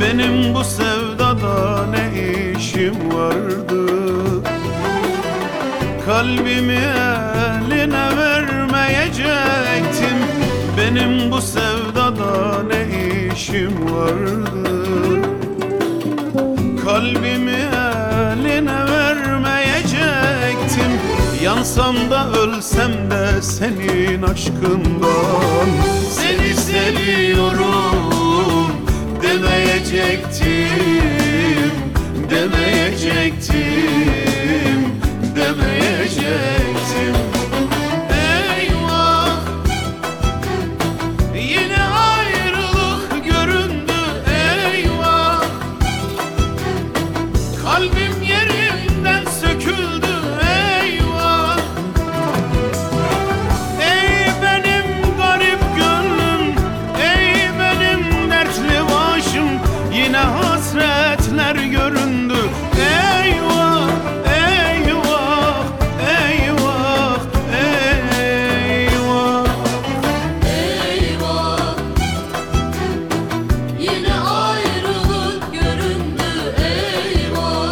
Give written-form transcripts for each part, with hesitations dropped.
Benim bu sevdada ne işim vardı? Kalbimi eline vermeyecektim. Benim bu sevdada ne işim vardı? Kalbimi eline vermeyecektim. Yansam da ölsem de senin aşkından. Seni seviyorum demeyecektim, demeyecektim, demeyecektim. Eyvah, yine ayrılık göründü. Eyvah, kalbim yerinden söküldü. Eyvah, ey benim garip gönlüm, ey benim dertli başım, yine hasretler göründü. Eyvah, eyvah, eyvah, eyvah. Eyvah, yine ayrılık göründü. Eyvah,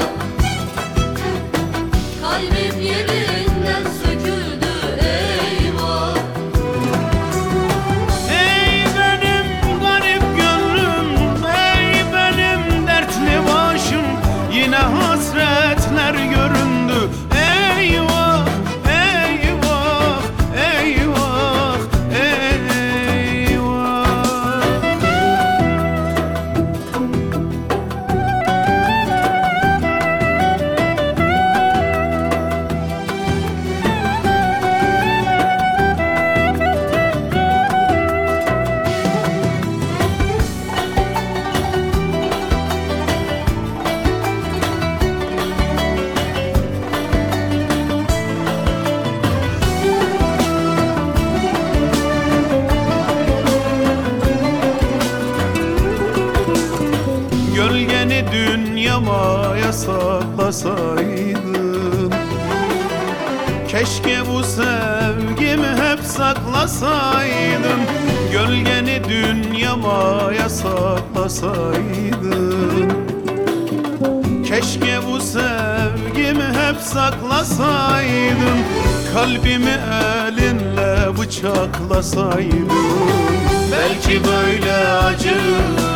kalbim yerinden söküldü. Eyvah, Ey benim garip gönlüm, ey benim dertli başım, yine hasretler göründü. Eyvah, eyvah, eyvah, eyvah. Gölgeni dünyama saklasaydın. Keşke bu sevgimi hep saklasaydım. Gölgeni dünyama saklasaydın. Keşke bu sevgimi hep saklasaydım. Kalbimi elinle bıçaklasaydın. Belki böyle acı